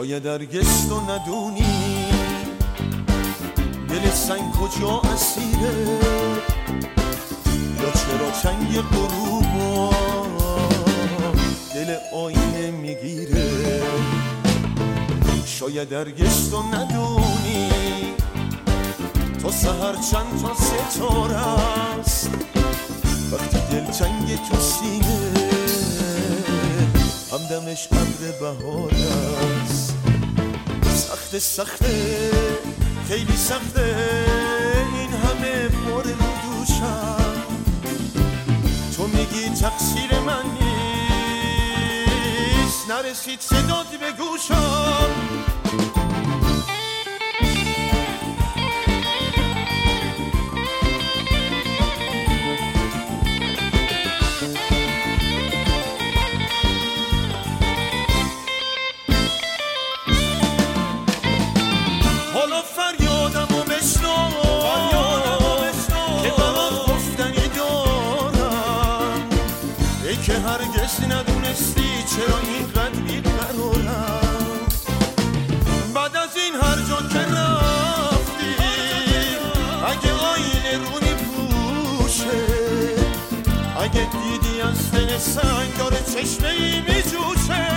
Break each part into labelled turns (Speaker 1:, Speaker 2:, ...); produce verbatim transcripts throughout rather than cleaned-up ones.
Speaker 1: شاید هرگز تو ندونی دل سنگ کجا اسیره، یا چرا چنگ غروبا دل آینه میگیره. شاید هرگز تو ندونی تا سحر چند تا ستاره است، وقتی دلتنگ تو سینه همدمش ابر بهار است. سخته سخته خیلی سخته این همه بار رو دوشم، تو میگی تقصیر من نیست، نرسید صدات به گوشم. حالا فریادمو بشنو که برات گفتنی دارم، ای که هرگز ندونستی چرا اینقدر بیقرارم. بعد از این هر جا که رفتی اگه آینه رو میپوشه، اگه دیدی از دل سنگ داره چشمه ای میجوشه،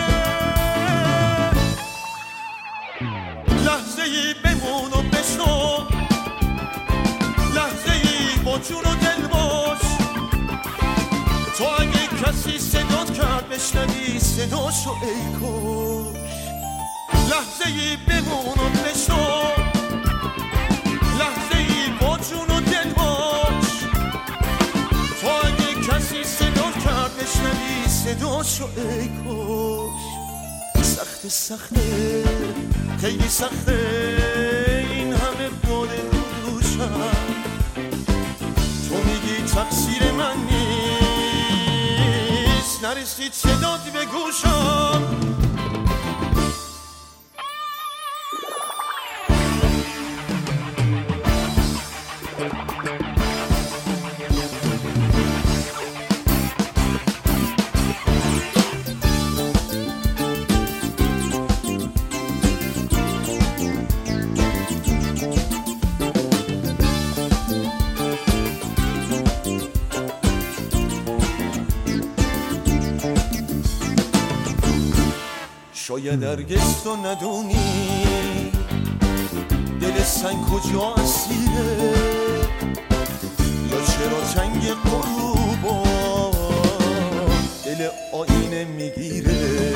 Speaker 1: لحظه ای بمون و بشنو، لحظه ای با جون و دل باش. تو اگه کسی صدات کرد بشنوی صداشو ای کش. لحظه ای بمون و بشنو، لحظه ای با جون و دل باش. تو اگه کسی صدات کرد بشنوی صداشو ای کش. سخته سخته خیلی سخته این همه بار رو دوشم، تو میگی تقصیر من نیست، نرسید صدات به گوشم. شاید هرگز تو ندونی دل سنگ کجا اسیره، یا چرا چنگ غروبا دل آینه میگیره.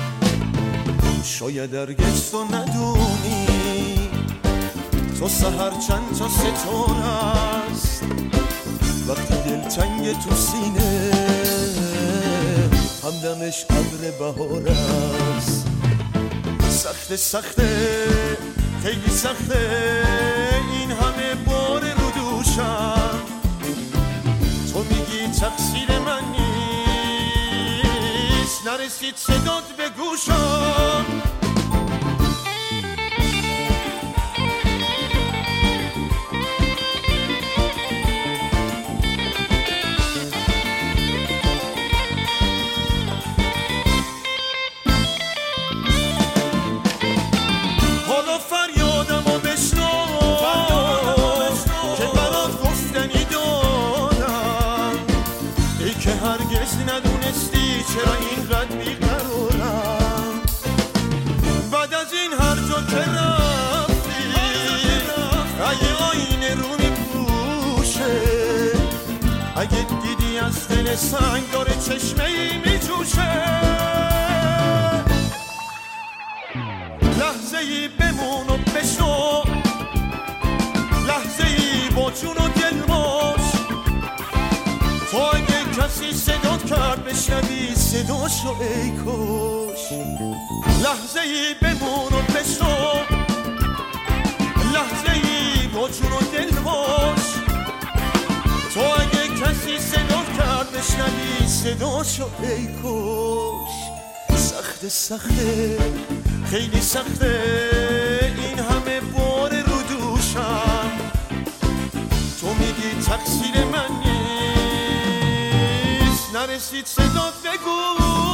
Speaker 1: شاید هرگز تو ندونی تو سحر چند تا ستاره است، وقتی دلتنگ تو سینه همدمش ابر بهار است. سخته سخته خیلی سخته این همه بار رو دوشم، تو میگی تقصیر من نیست، نرسید صدات به گوشم. فریادمو بشنو که برات گفتنی دارم، ای که هرگز ندونستی چرا اینقدر بیقرارم. بعد از این هر جا که رفتی اگه آینه رو میپوشه، اگه دیدی از دل سنگ داره چشمه ای میجوشه، لحظه ای بمون و بشنو، لحظه ای با جون و دل باش. تو اگه کسی صدات کرد بشنوی صداشو ای کش. لحظه ای بمون و بشنو، لحظه ای با جون و دل باش. تو اگه کسی صدات کرد بشنوی صداشو ای کش. سخته سخته خیلی سخته این همه بار رو دوشم، تو میگی تقصیر من نیست، نرسید صدات بگو.